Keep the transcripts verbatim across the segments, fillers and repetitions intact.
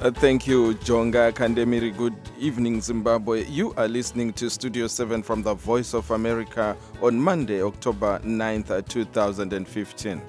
Uh, thank you, Jonga Kandemiri. Good evening, Zimbabwe. You are listening to Studio seven from the Voice of America on Monday, October ninth, two thousand fifteen.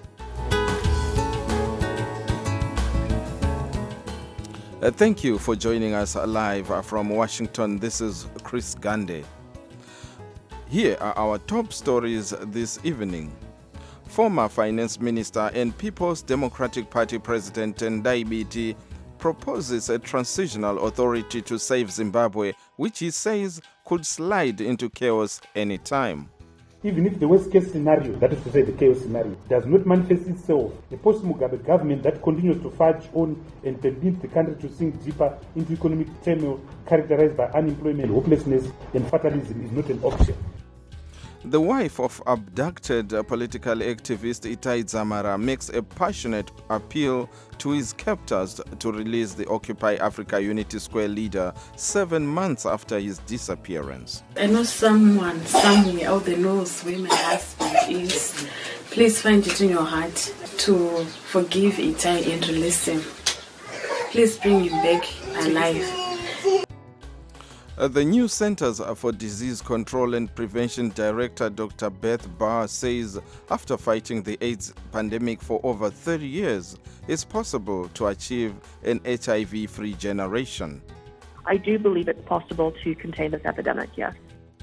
Uh, thank you for joining us live uh, from Washington. This is Chris Gande. Here are our top stories this evening. Former Finance Minister and People's Democratic Party President Tendai Biti proposes a transitional authority to save Zimbabwe, which he says could slide into chaos anytime. Even if the worst-case scenario, that is to say the chaos scenario, does not manifest itself, a post-Mugabe government that continues to fudge on and permit the country to sink deeper into economic turmoil characterized by unemployment, hopelessness, and fatalism is not an option. The wife of abducted uh, political activist Itai Dzamara makes a passionate appeal to his captors to release the Occupy Africa Unity Square leader seven months after his disappearance. I know someone somewhere out there knows where my husband is. Please find it in your heart to forgive Itai and release him. Please bring him back alive. Uh, the new Centers for Disease Control and Prevention Director Doctor Beth Barr says after fighting the AIDS pandemic for over thirty years, it's possible to achieve an H I V-free generation. I do believe it's possible to contain this epidemic, yes.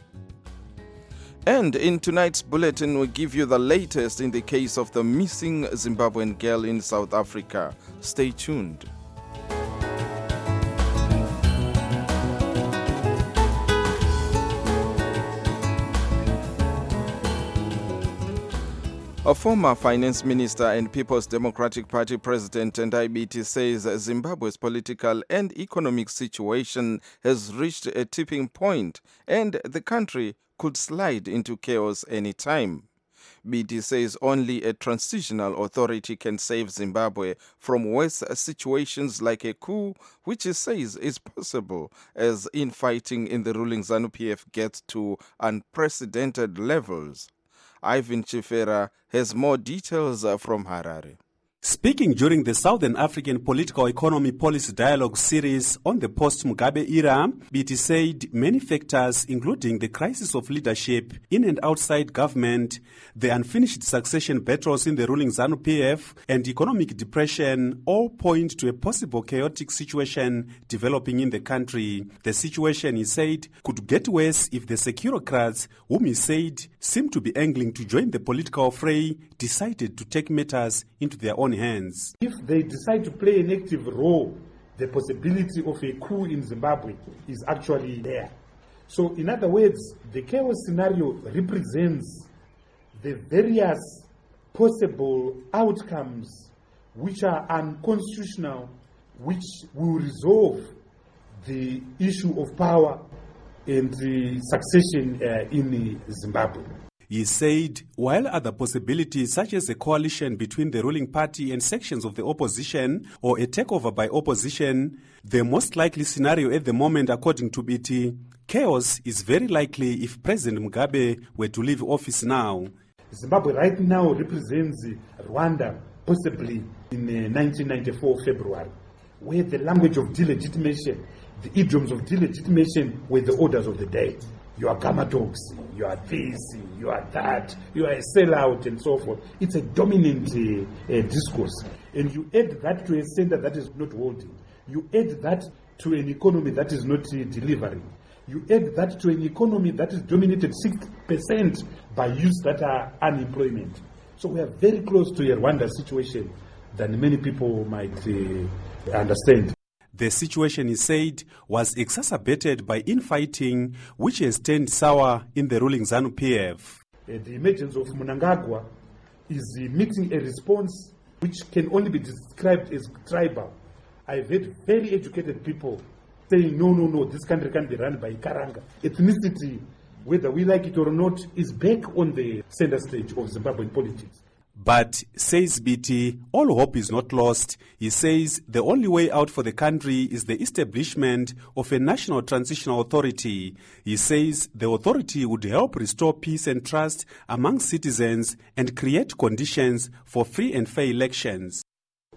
And in tonight's bulletin, we give you the latest in the case of the missing Zimbabwean girl in South Africa. Stay tuned. A former finance minister and People's Democratic Party president Tendai Biti says Zimbabwe's political and economic situation has reached a tipping point and the country could slide into chaos any time. Biti says only a transitional authority can save Zimbabwe from worse situations like a coup, which he says is possible as infighting in the ruling ZANU-P F gets to unprecedented levels. Ivan Chifera has more details from Harare. Speaking during the Southern African Political Economy Policy Dialogue series on the post-Mugabe era, Biti said many factors, including the crisis of leadership in and outside government, the unfinished succession battles in the ruling ZANU-P F, and economic depression, all point to a possible chaotic situation developing in the country. The situation, he said, could get worse if the securocrats, whom he said seem to be angling to join the political fray, decided to take matters into their own hands. If they decide to play an active role, the possibility of a coup in Zimbabwe is actually there. So, in other words, the chaos scenario represents the various possible outcomes which are unconstitutional, which will resolve the issue of power and the succession uh, in Zimbabwe. He said, while other possibilities such as a coalition between the ruling party and sections of the opposition or a takeover by opposition, the most likely scenario at the moment, according to Biti, chaos is very likely if President Mugabe were to leave office now. Zimbabwe right now represents Rwanda, possibly in uh, nineteen ninety-four February, where the language of delegitimation, the idioms of delegitimation were the orders of the day. You are gamma dogs, you are this, you are that, you are a sellout, and so forth. It's a dominant uh, uh, discourse. And you add that to a center that is not holding. You add that to an economy that is not uh, delivering. You add that to an economy that is dominated six percent by youths that are unemployment. So we are very close to a Rwanda situation than many people might uh, understand. The situation, he said, was exacerbated by infighting, which has turned sour in the ruling ZANU-P F. Uh, the emergence of Mnangagwa is uh, meeting a response which can only be described as tribal. I've heard very educated people saying, no, no, no, this country can be run by Karanga. Ethnicity, whether we like it or not, is back on the center stage of Zimbabwean politics. But, says Biti, all hope is not lost. He says the only way out for the country is the establishment of a national transitional authority. He says the authority would help restore peace and trust among citizens and create conditions for free and fair elections.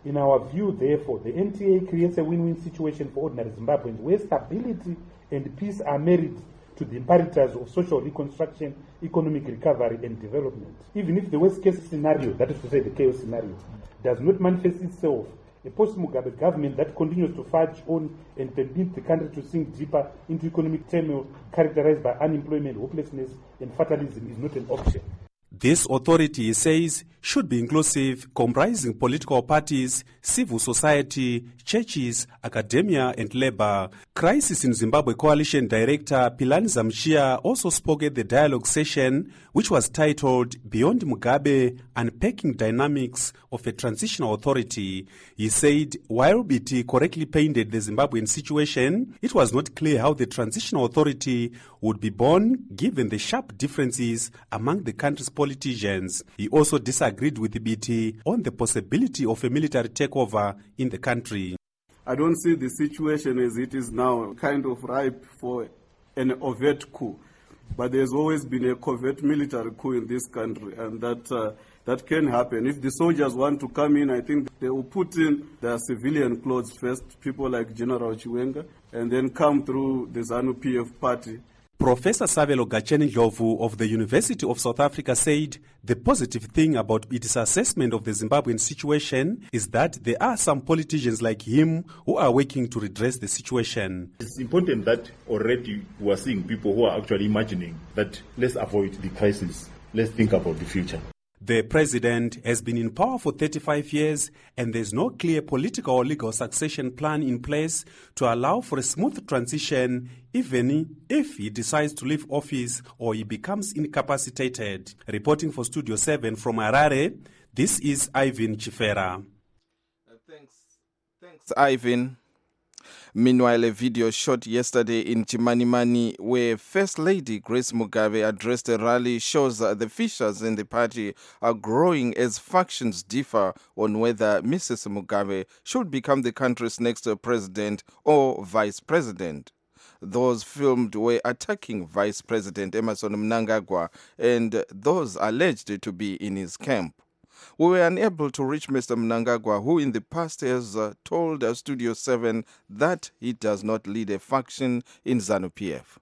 In our view, therefore, the N T A creates a win-win situation for ordinary Zimbabweans where stability and peace are married to the imperatives of social reconstruction, economic recovery and development. Even if the worst-case scenario, that is to say the chaos scenario, does not manifest itself, a post-Mugabe government that continues to fudge on and permit the country to sink deeper into economic turmoil characterized by unemployment, hopelessness and fatalism is not an option. This authority, he says, should be inclusive, comprising political parties, civil society, churches, academia and labor. Crisis in Zimbabwe Coalition Director Pilani Zamshia also spoke at the dialogue session, which was titled Beyond Mugabe, Unpacking Dynamics of a Transitional Authority. He said, while B T correctly painted the Zimbabwean situation, it was not clear how the transitional authority would be born given the sharp differences among the country's politicians. He also disagreed with the B T on the possibility of a military takeover in the country. I don't see the situation as it is now kind of ripe for an overt coup. But there's always been a covert military coup in this country, and that uh, that can happen. If the soldiers want to come in, I think they will put in their civilian clothes first, people like General Chiwenga, and then come through the ZANU-P F party. Professor Savelo Gacheni-Ndlovu of the University of South Africa said the positive thing about its assessment of the Zimbabwean situation is that there are some politicians like him who are working to redress the situation. It's important that already we are seeing people who are actually imagining that let's avoid the crisis, let's think about the future. The president has been in power for thirty-five years and there's no clear political or legal succession plan in place to allow for a smooth transition even if he decides to leave office or he becomes incapacitated. Reporting for Studio seven from Harare, this is Ivan Chifera. Uh, thanks. Thanks, Ivan. Meanwhile, a video shot yesterday in Chimanimani where First Lady Grace Mugabe addressed a rally shows that the fissures in the party are growing as factions differ on whether Missus Mugabe should become the country's next president or vice president. Those filmed were attacking Vice President Emmerson Mnangagwa and those alleged to be in his camp. We were unable to reach Mister Mnangagwa, who in the past has uh, told uh, Studio seven that he does not lead a faction in ZANU-P F.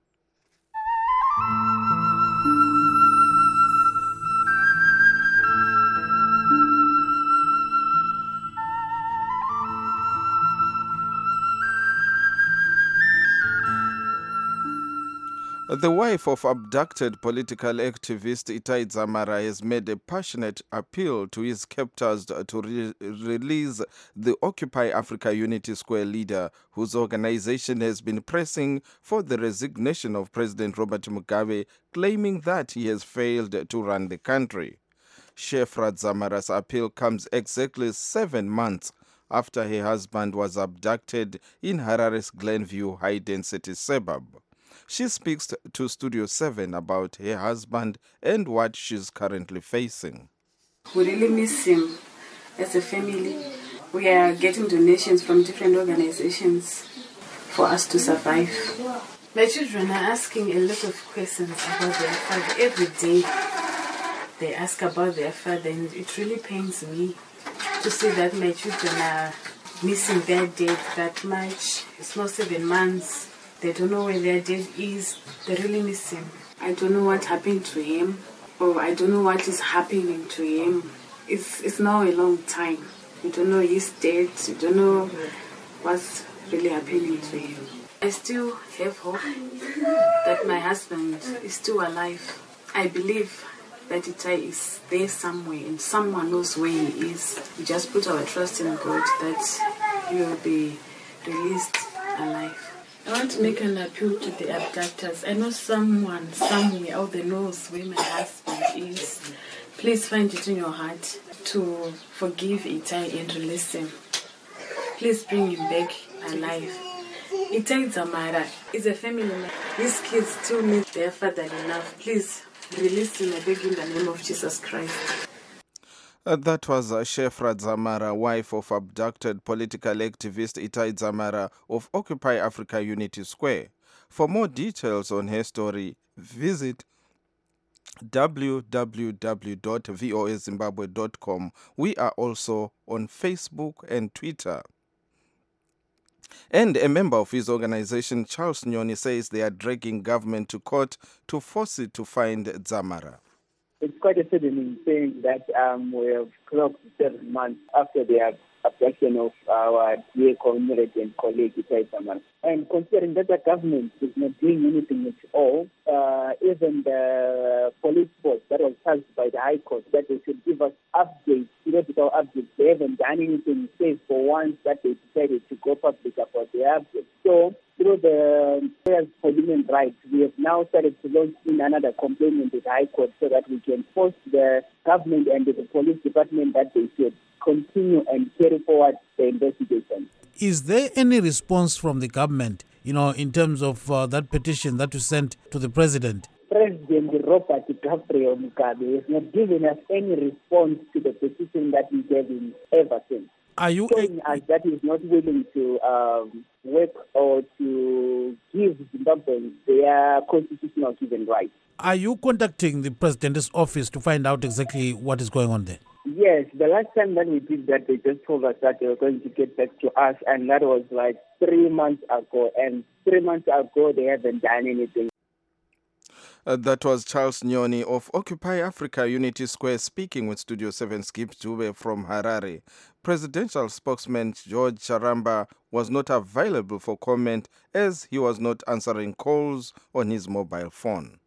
The wife of abducted political activist Itai Dzamara has made a passionate appeal to his captors to re- release the Occupy Africa Unity Square leader, whose organization has been pressing for the resignation of President Robert Mugabe, claiming that he has failed to run the country. Shefra Dzamara's appeal comes exactly seven months after her husband was abducted in Harare's Glenview high-density suburb. She speaks to Studio seven about her husband and what she's currently facing. We really miss him as a family. We are getting donations from different organizations for us to survive. My children are asking a lot of questions about their father. Every day they ask about their father, and it really pains me to see that my children are missing their dad that much. It's not seven months. They don't know where their dad is. They really miss him. I don't know what happened to him, or I don't know what is happening to him. It's it's now a long time. We don't know his dead. We don't know what's really happening to him. I still have hope that my husband is still alive. I believe that Itai is there somewhere and someone knows where he is. We just put our trust in God that he will be released alive. I want to make an appeal to the abductors. I know someone somewhere out there knows where my husband is. Please find it in your heart to forgive Itai and release him. Please bring him back alive. Itai Dzamara is a family man. These kids still need their father enough. Please release him, I beg in the name of Jesus Christ. Uh, that was uh, Shefra Dzamara, wife of abducted political activist Itai Dzamara of Occupy Africa Unity Square. For more details on her story, visit w w w dot voa zimbabwe dot com. We are also on Facebook and Twitter. And a member of his organization, Charles Nyoni, says they are dragging government to court to force it to find Dzamara. It's quite a saddening thing that um, we have clocked seven months after the abduction of our dear comrade and colleague, Itai Dzamara. And considering that the government is not doing anything at all, uh, even the police force that was tasked by the High Court that they should give us updates, periodical updates, they haven't done anything safe for once that they decided to go public about the updates. So, through the prayers for human rights, we have now started to launch in another complaint with the High Court so that we can force the government and the police department that they should continue and carry forward the investigation. Is there any response from the government, you know, in terms of uh, that petition that you sent to the president? President Robert Gabriel Mugabe has not given us any response to the petition that we gave him ever since. Are you showing us that he is not willing to um, work or to give Zimbabweans their constitutional given rights? Are you contacting the president's office to find out exactly what is going on there? Yes, the last time that we did that, they just told us that they were going to get back to us, and that was like three months ago. And three months ago, they haven't done anything. Uh, that was Charles Nyoni of Occupy Africa Unity Square speaking with Studio seven Skip Dube from Harare. Presidential spokesman George Charamba was not available for comment as he was not answering calls on his mobile phone.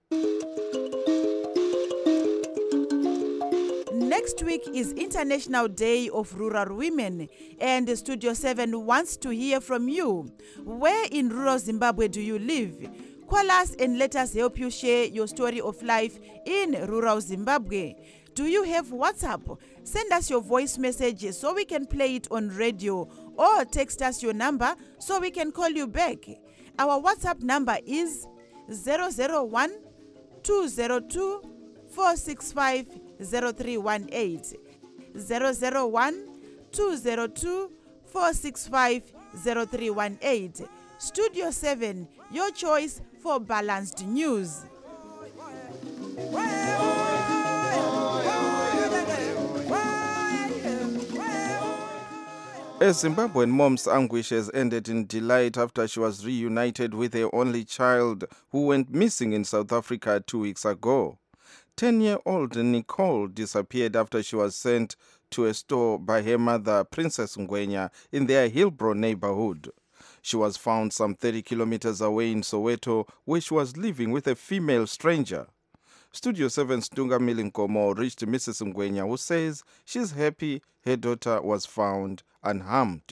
Next week is International Day of Rural Women, and Studio seven wants to hear from you. Where in rural Zimbabwe do you live? Call us and let us help you share your story of life in rural Zimbabwe. Do you have WhatsApp? Send us your voice message so we can play it on radio, or text us your number so we can call you back. Our WhatsApp number is zero zero one two zero two four six five zero three one eight. zero zero one two zero two four six five zero three one eight. Studio seven, your choice for balanced news. A Zimbabwean mom's anguish has ended in delight after she was reunited with her only child who went missing in South Africa two weeks ago. ten-year-old Nicole disappeared after she was sent to a store by her mother, Princess Ngwenya, in their Hillbrow neighborhood. She was found some thirty kilometers away in Soweto, where she was living with a female stranger. Studio seven's Dunga Milinkomo reached Missus Ngwenya, who says she's happy her daughter was found unharmed.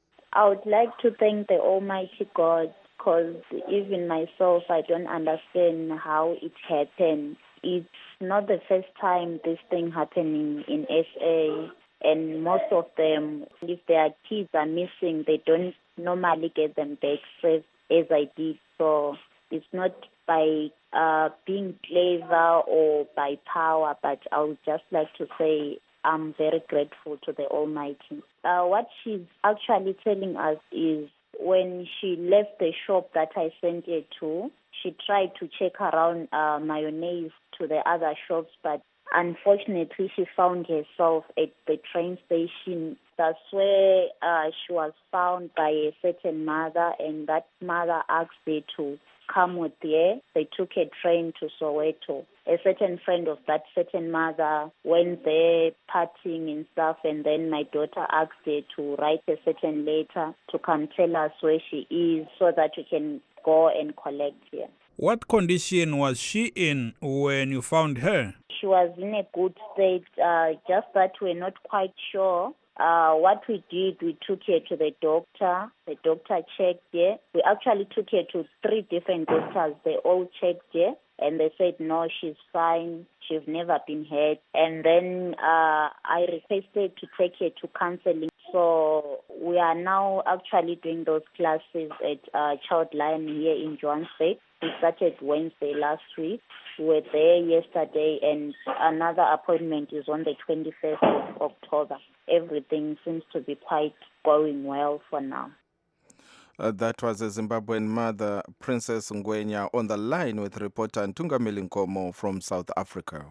I would like to thank the Almighty God, because even myself, I don't understand how it happened. It's not the first time this thing happening in S A, and most of them, if their kids are missing, they don't normally get them back safe as I did. So it's not by uh, being clever or by power, but I would just like to say I'm very grateful to the Almighty. Uh, what she's actually telling us is when she left the shop that I sent her to, she tried to check around uh, mayonnaise to the other shops, but unfortunately she found herself at the train station. That's where uh, she was found by a certain mother, and that mother asked her to come with her. They took a train to Soweto. A certain friend of that certain mother went there partying and stuff, and then my daughter asked her to write a certain letter to come tell us where she is so that we can go and collect her. What condition was she in when you found her? She was in a good state, uh, just that we're not quite sure. Uh, what we did, we took her to the doctor. The doctor checked her. We actually took her to three different doctors. They all checked her, and they said, no, she's fine. She's never been hurt. And then uh, I requested to take her to counseling. So we are now actually doing those classes at uh, Childline here in Johannesburg. We started Wednesday last week. We were there yesterday, and another appointment is on the twenty-first of October. Everything seems to be quite going well for now. Uh, that was a Zimbabwean mother, Princess Ngwenya, on the line with reporter Ntungamili Nkomo from South Africa.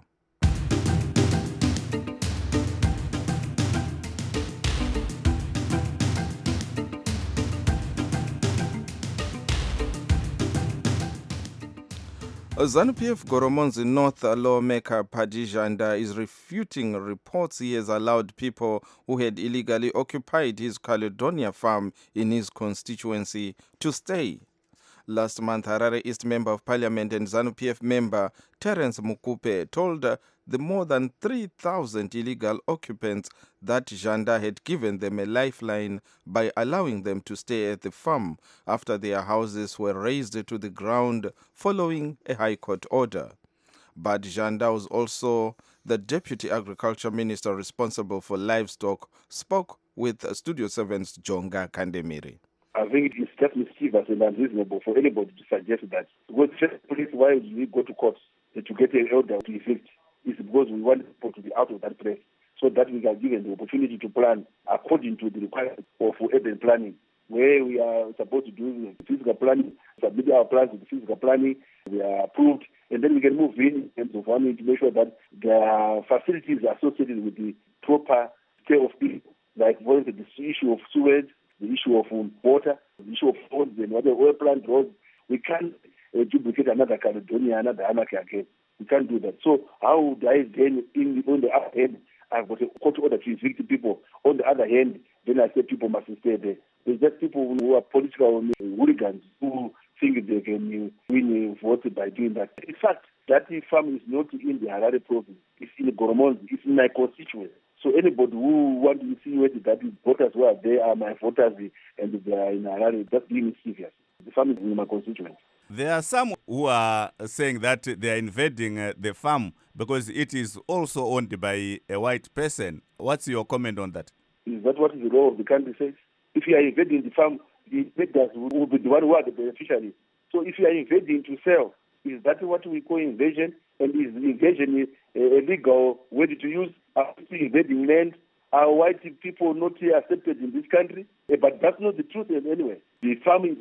ZANU-P F Goromonzi North lawmaker Paddy Janda is refuting reports he has allowed people who had illegally occupied his Caledonia farm in his constituency to stay. Last month, Harare East Member of Parliament and ZANU-P F member Terence Mukupe told uh, the more than three thousand illegal occupants that Janda had given them a lifeline by allowing them to stay at the farm after their houses were razed to the ground following a High Court order. But Janda was also the Deputy Agriculture Minister responsible for livestock, spoke with Studio seven's Jonga Kandemiri. I think it's just mischievous and unreasonable for anybody to suggest that. Because first place, why we go to court to get an order to evict is because we want people to be out of that place so that we are given the opportunity to plan according to the requirements of urban planning, where we are supposed to do physical planning, submit our plans to the physical planning, we are approved, and then we can move in in terms of farming to make sure that the facilities associated with the proper care of people, like for instance, the issue of sewage, the issue of um, water, the issue of roads and whatever oil plant roads. We can't uh, duplicate another Caledonia, another anarchy again. We can't do that. So how would I then, in, on the other hand, I've got a court order to evict people. On the other hand, then I say people must stay there. There's just people who are political hooligans who think they can win a vote by doing that. In fact, that farm is not in the Harare province. It's in Goromonzi. It's in my constituency. So anybody who wants to insinuate that the voters who are there are my voters and they are in Harare, that's being mischievous. The farm is in my constituency. There are some who are saying that they are invading uh, the farm because it is also owned by a white person. What's your comment on that? Is that what the law of the country says? If you are invading the farm, the invaders will be the one who are the beneficiaries. So if you are invading to sell, is that what we call invasion? And is invasion a, a legal way to use? Are we invading land? Are white people not accepted in this country? But that's not the truth anyway. The farm is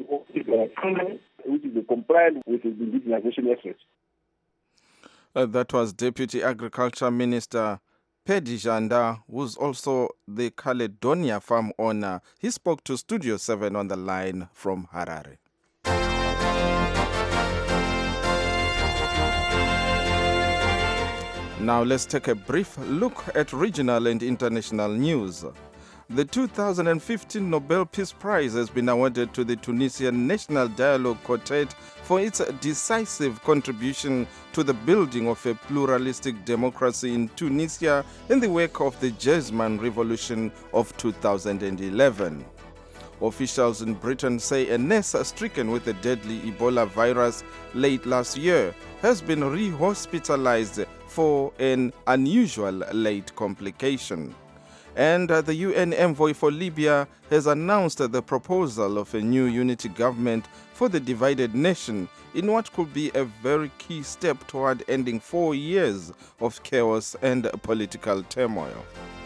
which is compliant with the indigenization efforts. Uh, that was Deputy Agriculture Minister Paddy Janda, who's also the Caledonia farm owner. He spoke to Studio seven on the line from Harare. Now let's take a brief look at regional and international news. The two thousand fifteen Nobel Peace Prize has been awarded to the Tunisian National Dialogue Quartet for its decisive contribution to the building of a pluralistic democracy in Tunisia in the wake of the Jasmine Revolution of two thousand eleven. Officials in Britain say a nurse stricken with the deadly Ebola virus late last year has been re-hospitalized for an unusual late complication. And uh, the U N envoy for Libya has announced uh, the proposal of a new unity government for the divided nation in what could be a very key step toward ending four years of chaos and political turmoil.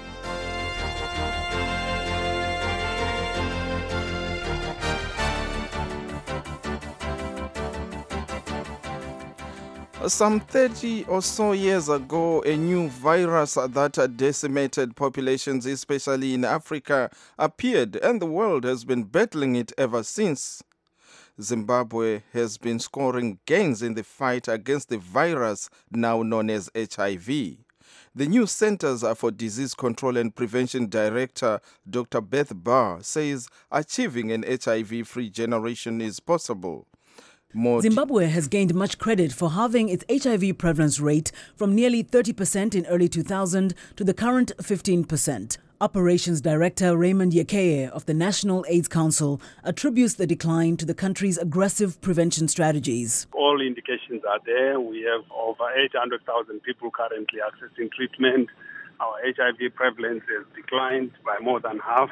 Some thirty or so years ago, a new virus that decimated populations, especially in Africa, appeared, and the world has been battling it ever since. Zimbabwe has been scoring gains in the fight against the virus now known as H I V. The new Centers for Disease Control and Prevention Director, Doctor Beth Barr, says achieving an H I V-free generation is possible. More Zimbabwe has gained much credit for halving its H I V prevalence rate from nearly thirty percent in early two thousand to the current fifteen percent. Operations Director Raymond Yekeye of the National AIDS Council attributes the decline to the country's aggressive prevention strategies. All indications are there. We have over eight hundred thousand people currently accessing treatment. Our H I V prevalence has declined by more than half.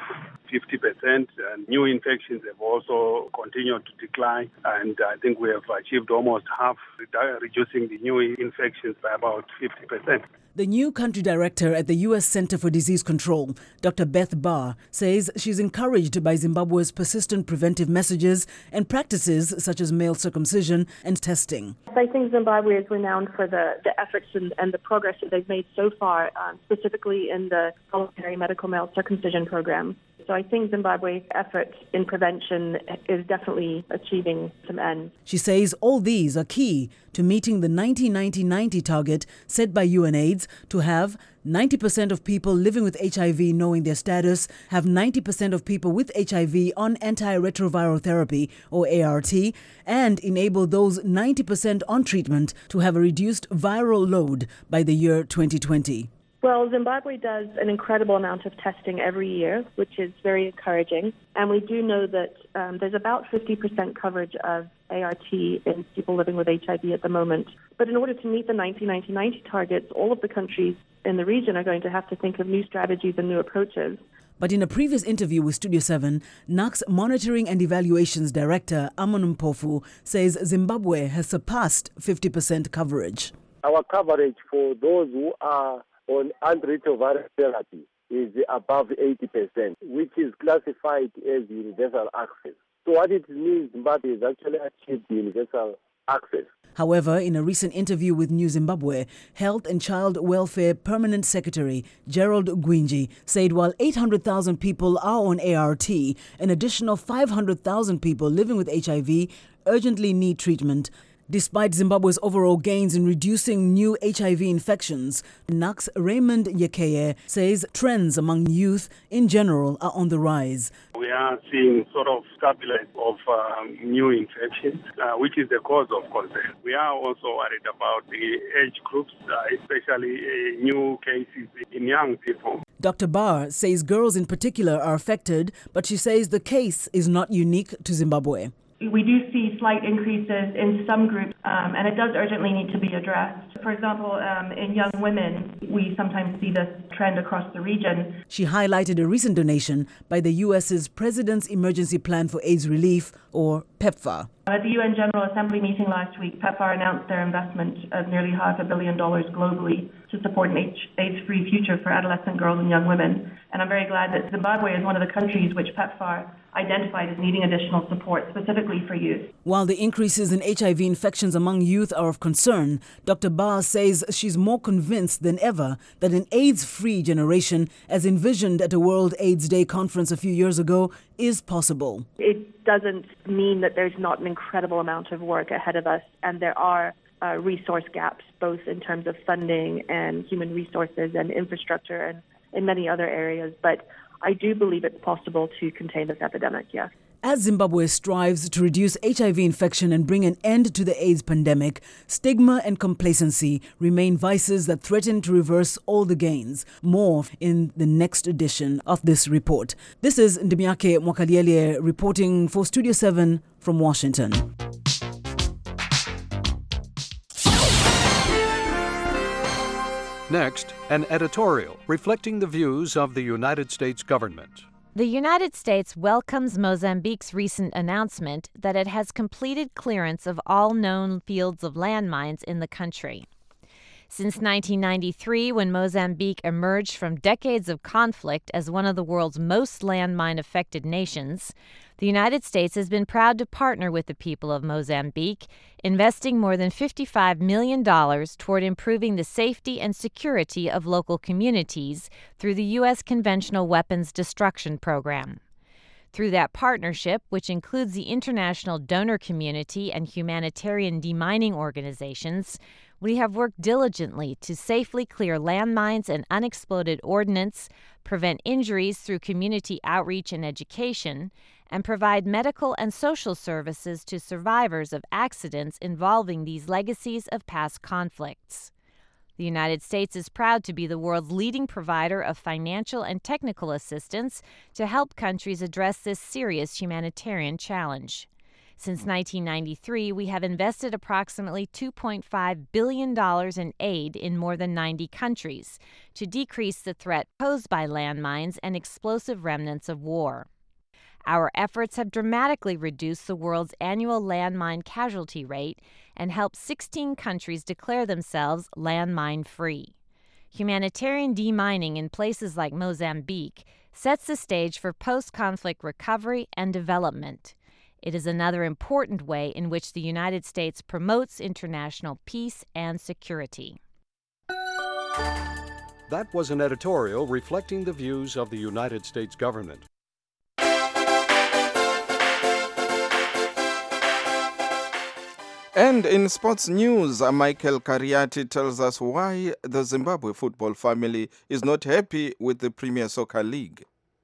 fifty percent. And new infections have also continued to decline. And I think we have achieved almost half, reducing the new infections by about fifty percent. The new country director at the U S Center for Disease Control, Doctor Beth Barr, says she's encouraged by Zimbabwe's persistent preventive messages and practices such as male circumcision and testing. I think Zimbabwe is renowned for the, the efforts and, and the progress that they've made so far, um, specifically in the voluntary medical male circumcision program. So I think Zimbabwe's effort in prevention is definitely achieving some ends. She says all these are key to meeting the ninety ninety ninety target set by UNAIDS to have ninety percent of people living with H I V knowing their status, have ninety percent of people with H I V on antiretroviral therapy or A R T, and enable those ninety percent on treatment to have a reduced viral load by the year twenty twenty. Well, Zimbabwe does an incredible amount of testing every year, which is very encouraging. And we do know that um, there's about fifty percent coverage of A R T in people living with H I V at the moment. But in order to meet the ninety ninety ninety targets, all of the countries in the region are going to have to think of new strategies and new approaches. But in a previous interview with Studio seven, N A C's Monitoring and Evaluations Director, Amon Mpofu, says Zimbabwe has surpassed fifty percent coverage. Our coverage for those who are on antiretroviral therapy is above eighty percent, which is classified as universal access. So what it means, Zimbabwe has actually achieved universal access. However, in a recent interview with New Zimbabwe, Health and Child Welfare Permanent Secretary Gerald Gwinji said while eight hundred thousand people are on A R T, an additional five hundred thousand people living with H I V urgently need treatment. Despite Zimbabwe's overall gains in reducing new H I V infections, N A C's Raymond Nyekeye says trends among youth in general are on the rise. We are seeing sort of stability of um, new infections, uh, which is the cause of concern. We are also worried about the age groups, uh, especially uh, new cases in young people. Doctor Barr says girls in particular are affected, but she says the case is not unique to Zimbabwe. We do see slight increases in some groups, um, and it does urgently need to be addressed. For example, um, in young women, we sometimes see this trend across the region. She highlighted a recent donation by the U S's President's Emergency Plan for AIDS Relief, or PEPFAR. At the U N General Assembly meeting last week, PEPFAR announced their investment of nearly half a billion dollars globally to support an AIDS-free future for adolescent girls and young women. And I'm very glad that Zimbabwe is one of the countries which PEPFAR identified as needing additional support, specifically for youth. While the increases in H I V infections among youth are of concern, Doctor Barr says she's more convinced than ever that an AIDS-free generation, as envisioned at a World AIDS Day conference a few years ago, is possible. It doesn't mean that there's not an incredible amount of work ahead of us, and there are uh, resource gaps, both in terms of funding and human resources and infrastructure and in many other areas. But I do believe it's possible to contain this epidemic, yes. As Zimbabwe strives to reduce H I V infection and bring an end to the AIDS pandemic, stigma and complacency remain vices that threaten to reverse all the gains. More in the next edition of this report. This is Ndimiake Mwakaliele reporting for Studio seven from Washington. Next, an editorial reflecting the views of the United States government. The United States welcomes Mozambique's recent announcement that it has completed clearance of all known fields of landmines in the country. Since nineteen ninety-three, when Mozambique emerged from decades of conflict as one of the world's most landmine-affected nations, the United States has been proud to partner with the people of Mozambique, investing more than fifty-five million dollars toward improving the safety and security of local communities through the U S Conventional Weapons Destruction Program. Through that partnership, which includes the international donor community and humanitarian demining organizations, we have worked diligently to safely clear landmines and unexploded ordnance, prevent injuries through community outreach and education, and provide medical and social services to survivors of accidents involving these legacies of past conflicts. The United States is proud to be the world's leading provider of financial and technical assistance to help countries address this serious humanitarian challenge. Since nineteen ninety-three, we have invested approximately two point five billion dollars in aid in more than ninety countries to decrease the threat posed by landmines and explosive remnants of war. Our efforts have dramatically reduced the world's annual landmine casualty rate and helped sixteen countries declare themselves landmine-free. Humanitarian demining in places like Mozambique sets the stage for post-conflict recovery and development. It is another important way in which the United States promotes international peace and security. That was an editorial reflecting the views of the United States government. And in sports news, Michael Kariati tells us why the Zimbabwe football family is not happy with the Premier Soccer League.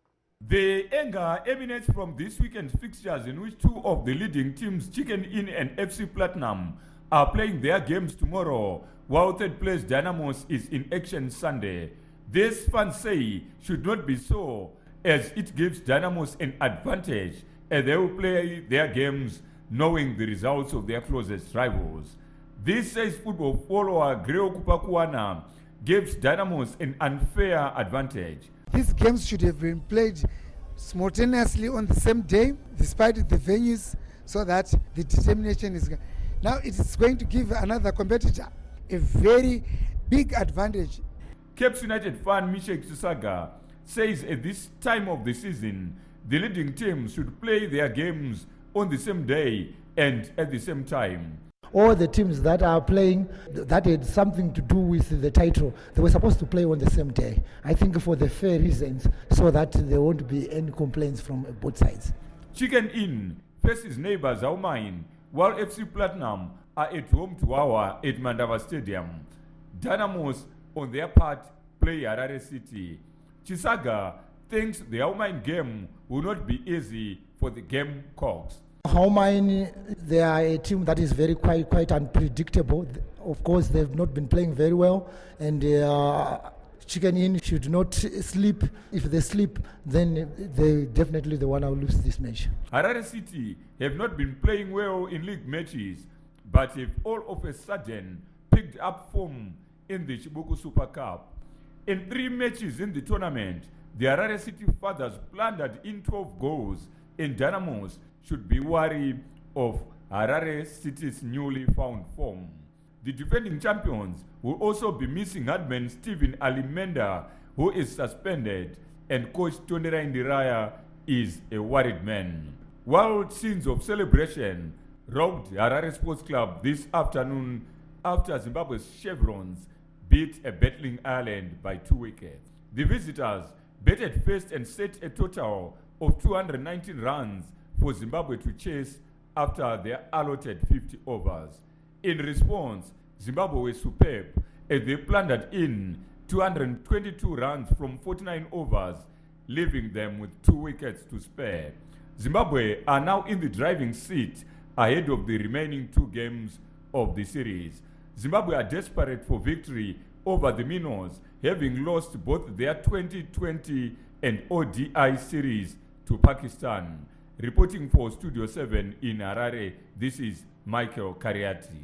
The anger emanates from this weekend's fixtures in which two of the leading teams, Chicken Inn and F C Platinum, are playing their games tomorrow, while third place Dynamos is in action Sunday. This, fans say, should not be so, as it gives Dynamos an advantage, and they will play their games knowing the results of their closest rivals. This, says football follower Greo Kupakuana, gives Dynamos an unfair advantage. These games should have been played simultaneously on the same day, despite the venues, so that the determination is... Now it is going to give another competitor a very big advantage. Cape United fan Mishek Chisaga says at this time of the season, the leading teams should play their games on the same day and at the same time. All the teams that are playing that had something to do with the title, they were supposed to play on the same day. I think for the fair reasons, so that there won't be any complaints from both sides. Chicken Inn faces neighbors Aumine, while F C Platinum are at home to Wawa at Mandava Stadium. Dynamos, on their part, play Harare City. Chisaga thinks the Aumine game will not be easy for the Gamecocks. Aumine, they are a team that is very quite quite unpredictable. Of course, they've not been playing very well, and uh, Chicken Inn should not sleep. If they sleep, then they definitely the one who will lose this match. Harare City have not been playing well in league matches, but have all of a sudden picked up form in the Chibuku Super Cup. In three matches in the tournament, the Harare City fathers plundered in twelve goals, and Dynamos should be wary of Harare City's newly found form. The defending champions will also be missing headman Stephen Alimenda, who is suspended, and coach Tondera Indiraya is a worried man. Wild scenes of celebration robbed Harare Sports Club this afternoon after Zimbabwe's Chevrons beat a battling Ireland by two wickets. The visitors batted first and set a total of two hundred nineteen runs for Zimbabwe to chase after their allotted fifty overs. In response, Zimbabwe were superb as they plundered in two hundred twenty-two runs from forty-nine overs, leaving them with two wickets to spare. Zimbabwe are now in the driving seat ahead of the remaining two games of the series. Zimbabwe are desperate for victory over the Minnows, having lost both their twenty twenty and O D I series to Pakistan. Reporting for Studio seven in Harare, this is Michael Kariati.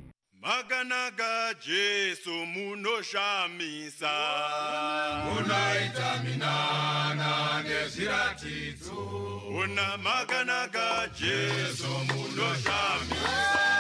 Maganaga Jesu munoshamisa Unaita minana neziratizu Una maganaga Jesu munoshamisa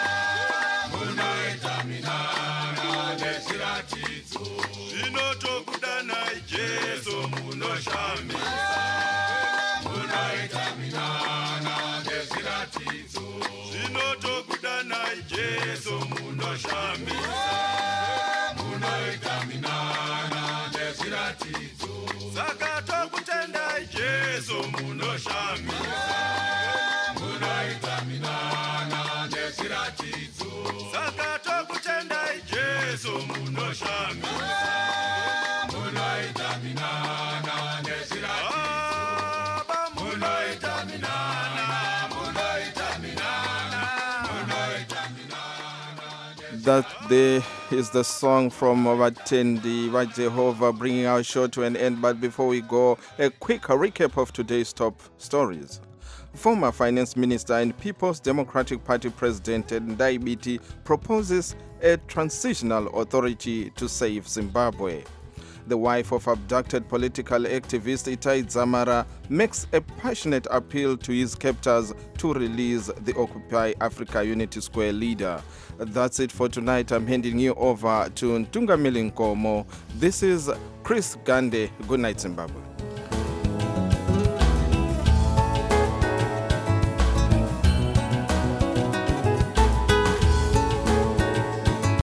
Unaita minana neziratizu Zinoto kudana Jesu munoshamisa Unaita minana neziratizu Zinoto kudana Jesu munoshamisa Unaita minana neziratizu Sakato kutenda Jesu munoshamisa Unaita minana neziratizu Sakato kutenda Jesu munoshamisa Unaita minana neziratizu Unaita minana Unaita minana Unaita minana. That there is the song from Vatendi Vajehovah, bringing our show to an end. But before we go, a quick recap of today's top stories. Former Finance Minister and People's Democratic Party President Tendai Biti proposes a transitional authority to save Zimbabwe. The wife of abducted political activist Itai Dzamara makes a passionate appeal to his captors to release the Occupy Africa Unity Square leader. That's it for tonight. I'm handing you over to Ntungamili Nkomo. This is Chris Gande. Good night, Zimbabwe.